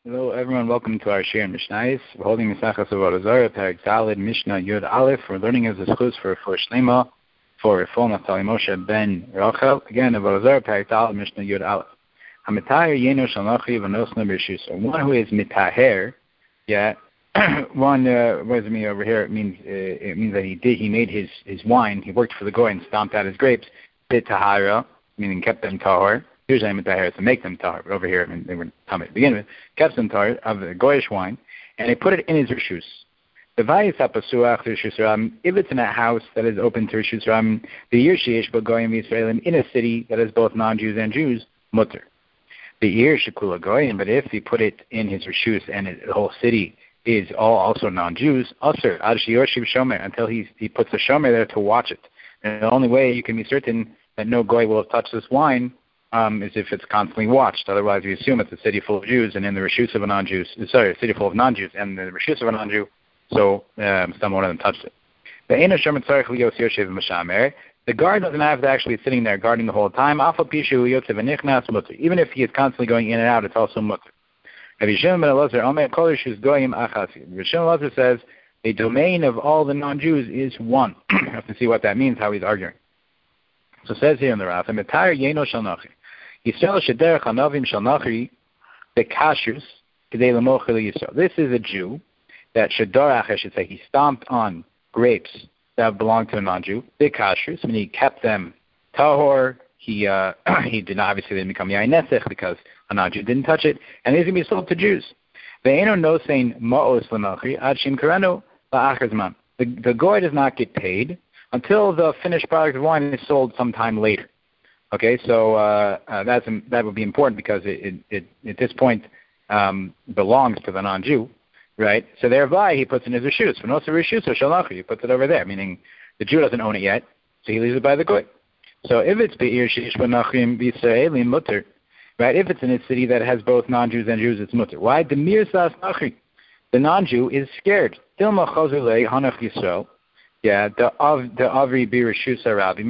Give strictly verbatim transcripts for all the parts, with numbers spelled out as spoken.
Hello, everyone. Welcome to our Shir and Mishnayos. We're holding Mesachas Avodah Zarah, Perek Daled, Mishnah Yud Aleph. We're learning as a schus for for Shlema, for Rifol Naftali Moshe ben Rachel. Again, Avodah Zarah, Perek Daled, Mishnah Yud Aleph. Hamitaher Yeno Shalochi V'Nosna B'Rishus. One who is mitaher, yeah. One, uh, what does it mean over here? It means uh, it means that he did he made his his wine. He worked for the goy and stomped out his grapes. Bit tahara, meaning kept them tahor. Usually I'm tahara to make them tahor, but over here I mean, they were tahor to begin with. Kept them tahor of the goyish wine, and he put it in his rishus. The vayis hapasuach rishus ram. If it's in a house that is open to rishus ram, the yirshish b'goyim Yisraelim in a city that is both non-Jews and Jews, mutter. The ir shekula goyim, but if he put it in his rishus and it, the whole city is all also non-Jews, usher ad shiyorshiv shomer, until he he puts a shomer there to watch it. And the only way you can be certain that no goy will touch this wine um, is if it's constantly watched. Otherwise, we assume it's a city full of Jews, and in the rishus of a non-Jews, sorry, a city full of non-Jews, and the rishus of a non-Jew, so um, someone of them touched it. The eno shomer tzarich liyos yoshev m'shamer. The guard doesn't have to actually be sitting there guarding the whole time. Afal pishu yotzev v'nichnas mutter. Even if he is constantly going in and out, it's also mutter. Rabbi Shimon ben Elazar, Omer kol rishus goyim achasi. Rabbi Shimon ben Elazar says the domain of all the non-Jews is one. You have to see what that means, how he's arguing. So it says here in the Raf, Mitar yeno shalnachi. Yisrael shederech hanavim shalnachi bekashrus k'dei lemochel Yisrael. This is a Jew that shadorach, I should say, he stomped on grapes that belonged to a non-Jew, bekashrus, I mean he kept them tahor. He uh, he did not obviously didn't become yain nesech because a non-Jew didn't touch it, and these can be sold to Jews. Ve'eno no saying ma'os l'malchi ad shim karenu la'achar zman. The the goy does not get paid until the finished product of wine is sold sometime later. Okay, so uh, uh, that's that would be important because it, it, it at this point um, belongs to the non-Jew, right? So thereby he puts in his rishus. When also rishus or shalachi, he puts it over there, meaning the Jew doesn't own it yet, so he leaves it by the goy. So if it's be'ir sheish v'nachrim b'Yisraelim mutter, right? If it's in a city that has both non-Jews and Jews, it's mutter. Why? The mir sas nachri, the non-Jew is scared. Dilma chazulei hanach Yisrael. Yeah, the av the avri b'rishus harabi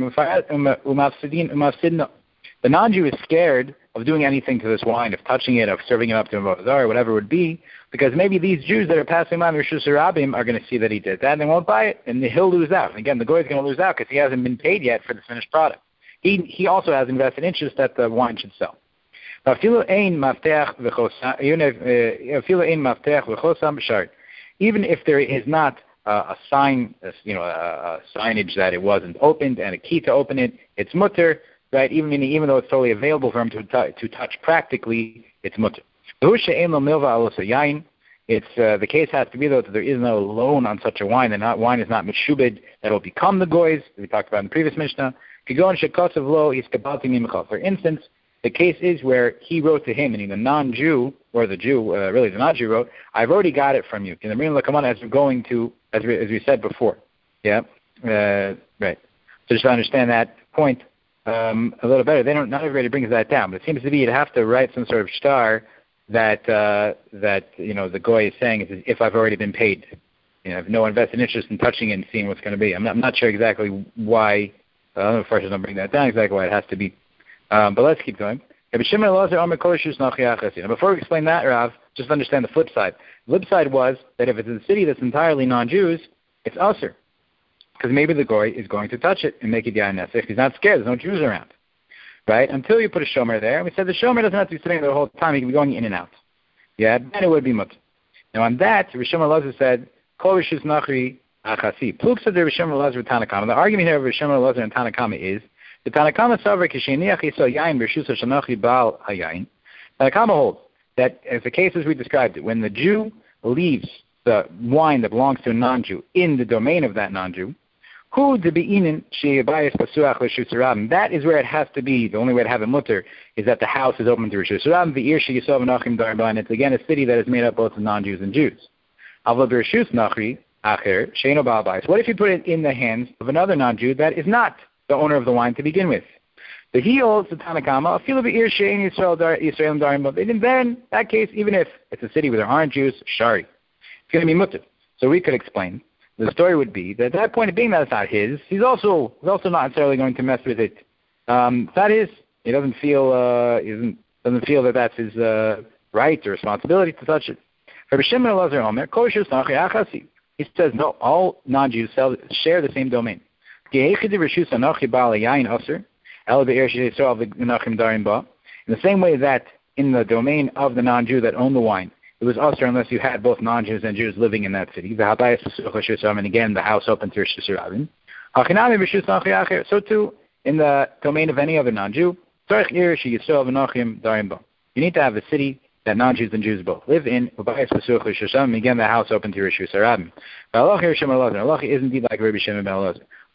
umafsidin umafsidna. The non-Jew is scared of doing anything to this wine, of touching it, of serving it up to a bazar, whatever it would be, because maybe these Jews that are passing by rishus harabim are going to see that he did that and they won't buy it, and he'll lose out. And again, the goy is going to lose out because he hasn't been paid yet for the finished product. He he also has invested interest that the wine should sell. Even if there is not uh, a sign, you know, a, a signage that it wasn't opened and a key to open it, it's mutter, right? Even even though it's totally available for him to t- to touch practically, it's mutter. It's uh, the case has to be though that there is no loan on such a wine. The not wine is not meshubed that will become the goy's. We talked about in the previous Mishnah. For instance, the case is where he wrote to him, meaning the non-Jew, or the Jew, uh, really the non-Jew wrote, I've already got it from you. In the Marina Lakamana, as we're going to, as we, as we said before. Yeah, uh, right. So just to understand that point um, a little better, they don't, not everybody brings that down, but it seems to be you'd have to write some sort of star that, uh, that you know, the goy is saying, is if I've already been paid. You know, I have no invested interest in touching it and seeing what's going to be. I'm not, I'm not sure exactly why, I don't know if Farshas don't bring that down exactly why it has to be. Um, but let's keep going. Now, before we explain that, Rav, just understand the flip side. The flip side was that if it's in a city that's entirely non-Jews, it's usher. Because maybe the goy is going to touch it and make it yain nesech. He's not scared. There's no Jews around. Right? Until you put a shomer there. And we said the shomer doesn't have to be sitting there the whole time. He can be going in and out. Yeah? Then it would be mutter. Now on that, Rishon Elazar said, Kol rishus nachri achasi. Pluk said Rishon Elazar Tanakama. The argument here of Rishon Elazar and Tanakama is, the Tanakama Savra Kisheniach Yisrael Yain B'Rishus Shanachi Baal Hayain. Tanakama holds that, as the case as we described it, when the Jew leaves the wine that belongs to a non-Jew in the domain of that non-Jew, who to be inin sheyabayis pasuach l'Rishus Harabim. That is where it has to be. The only way to have a mutter is that the house is open to Rishus Harabim. The ir sheyisov Nachim Darban. It's again a city that is made up both of non-Jews and Jews. Avla B'Rishus Nachri Acher Sheino Baal Bayis. What if you put it in the hands of another non-Jew that is not the owner of the wine to begin with? The he holds the Tanakama, a feel of ir shein Yisrael Yisrael Darim, but then in that case, even if it's a city where there aren't Jews, shari, it's going to be mutter. So we could explain. The story would be that at that point of being that it's not his, he's also he's also not necessarily going to mess with it. Um, it's not his. He doesn't feel uh, he doesn't doesn't feel that that's his uh, right or responsibility to touch it. He says, no, all non-Jews sell, share the same domain. In the same way that in the domain of the non-Jew that owned the wine, it was usher unless you had both non-Jews and Jews living in that city. And again, the house open to Rishus Rabin. So too, in the domain of any other non-Jew, you need to have a city that non-Jews and Jews both live in. Again, the house open to Rishus Rabin. Allah is indeed like Rabbi Shimon ben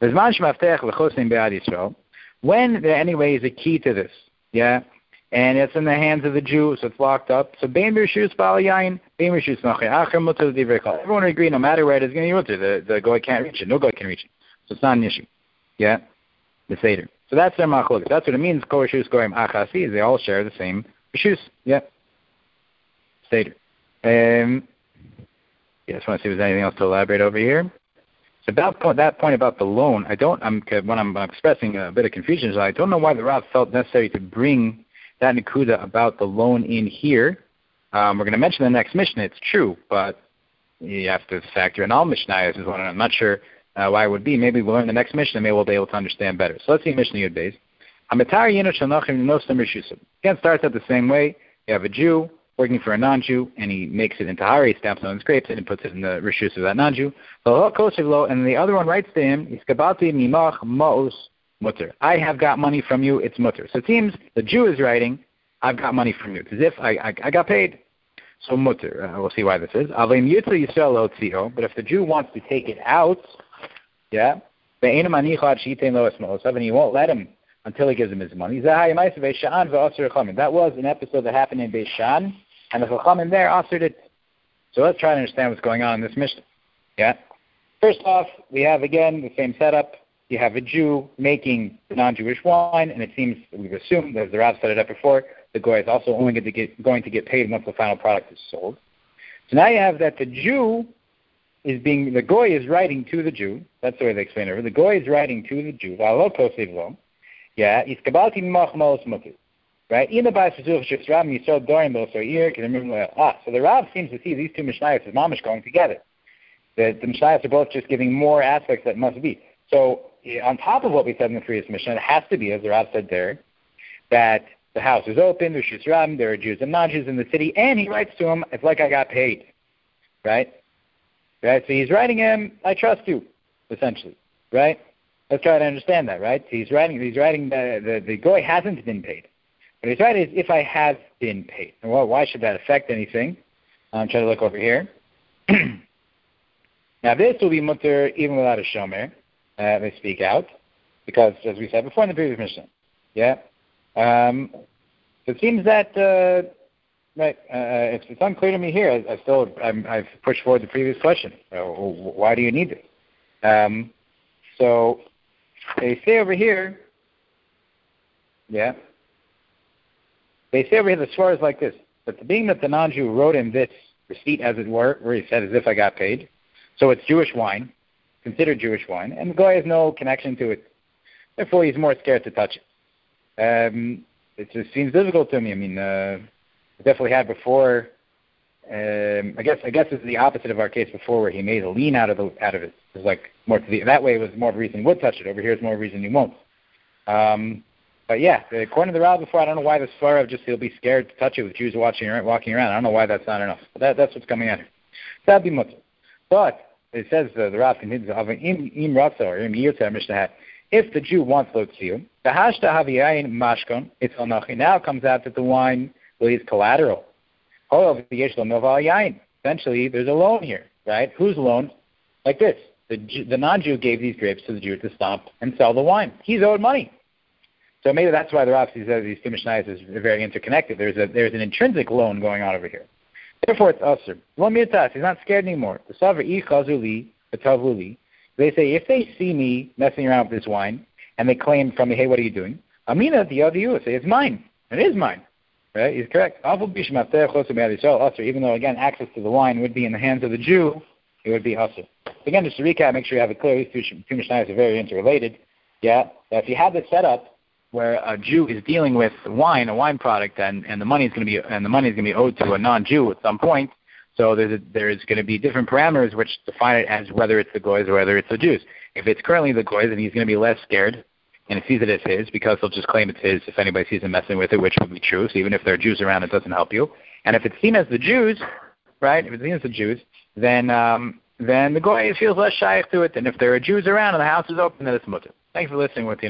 Elazar. When there anyway is a key to this, yeah, and it's in the hands of the Jew, so it's locked up. So bein b'rishus ba'al yain, bein b'rishus nachri acher mutar l'divrei kol. Everyone will agree, no matter where it is going to be mutar, the the goy can't reach it. No goy can reach it, so it's not an issue. Yeah, the seder. So that's their machlokes. That's what it means. Kol rishus goyim achasi is they all share the same rishus. Yeah, seder. Um, yeah, I just want to see if there's anything else to elaborate over here. So about that point about the loan, I don't. I'm when I'm expressing a bit of confusion, so I don't know why the Rav felt necessary to bring that Nakuda about the loan in here. Um, we're going to mention the next Mishnah. It's true, but you have to factor in all Mishnayos as well. And I'm not sure uh, why it would be. Maybe we'll learn the next Mishnah. Maybe we'll be able to understand better. So let's see Mishnah Yud Beis. Again, starts out the same way. You have a Jew working for a non-Jew, and he makes it into Hari, he stamps on his grapes, and he puts it in the Rishus of that non-Jew. And the other one writes to him, mutter. I have got money from you, it's mutter. So it seems the Jew is writing, I've got money from you. It's as if I, I, I got paid. So mutter. Uh, we'll see why this is. But if the Jew wants to take it out, yeah, and he won't let him until he gives him his money. That was an episode that happened in Beishan, and the Chachamim there answered it. So let's try to understand what's going on in this Mishnah. Yeah. First off, we have again the same setup. You have a Jew making non-Jewish wine, and it seems, we've assumed, as the Rav set it up before, the Goy is also only going to get, going to get paid once the final product is sold. So now you have that the Jew is being, the Goy is writing to the Jew, that's the way they explain it, the Goy is writing to the Jew, yeah, right? In the Bais V'zuch Rav Yisrael Dorim B'Osor Eir, because remember, ah, so the Rav seems to see these two Mishnayos as mamish going together. The, the Mishnayos are both just giving more aspects that must be. So on top of what we said in the previous Mishnah, it has to be, as the Rav said there, that the house is open, Rishus Rabin, there are Jews and non-Jews in the city, and he writes to him, it's like I got paid, right? Right. So he's writing him, I trust you, essentially, right? Let's try to understand that, right? So he's writing, he's writing the, the, the Goy hasn't been paid. But he's writing is if I have been paid. And well, why should that affect anything? I'm trying to look over here. Now this will be mutter even without a shomer. Uh, they speak out, because as we said before in the previous Mishnah, yeah. Um, so it seems that uh, right, uh, it's, it's unclear to me here. I, I still I'm, I've pushed forward the previous question. Uh, why do you need this? Um, so they say over here, yeah. They say over here the swear is like this: but being that the non-Jew wrote in this receipt, as it were, where he said as if I got paid, so it's Jewish wine. Considered Jewish wine, and the guy has no connection to it. Therefore, he's more scared to touch it. Um, it just seems difficult to me. I mean, uh, I definitely had before. Um, I guess I guess it's the opposite of our case before, where he made a lien out of the, out of it. It was like more to the, that way it was more of a reason he would touch it. Over here, it's more of a reason he won't. Um, but yeah, according to the Rav before, I don't know why the Svara of just he'll be scared to touch it with Jews watching walking around. I don't know why that's not enough. But that, that's what's coming out here. So that'd be mutter. But it says uh, the Rav continues, if the Jew wants Lotziu, the hashta haviyayin mashkon, it's anachi. Now it comes out that the wine really is collateral. Essentially, there's a loan here, right? Whose loan? Like this. The, the non-Jew gave these grapes to the Jew to stomp and sell the wine. He's owed money. So maybe that's why the Rav says these two Mishnayos is very interconnected. There's a there's an intrinsic loan going on over here. Therefore, it's usher. Lo mirtas. He's not scared anymore. The saver I chazuli, betavuli. They say if they see me messing around with this wine and they claim from me, hey, what are you doing? Amina, the other you say it's mine. It is mine. Right? He's correct. Even though again, access to the wine would be in the hands of the Jew, it would be usher. Again, just to recap, make sure you have it clear. These two, two Mishnayos are very interrelated. Yeah. That if you have this set up, where a Jew is dealing with wine, a wine product, and, and the money is going to be and the money is going to be owed to a non-Jew at some point. So there's a, there's going to be different parameters which define it as whether it's the goys or whether it's the Jews. If it's currently the goys, then he's going to be less scared and he sees it as his because he'll just claim it's his if anybody sees him messing with it, which would be true. So even if there are Jews around, it doesn't help you. And if it's seen as the Jews, right? If it's seen as the Jews, then um, then the goy feels less shy to it than if there are Jews around and the house is open, then it's mutter. Thanks for listening with you.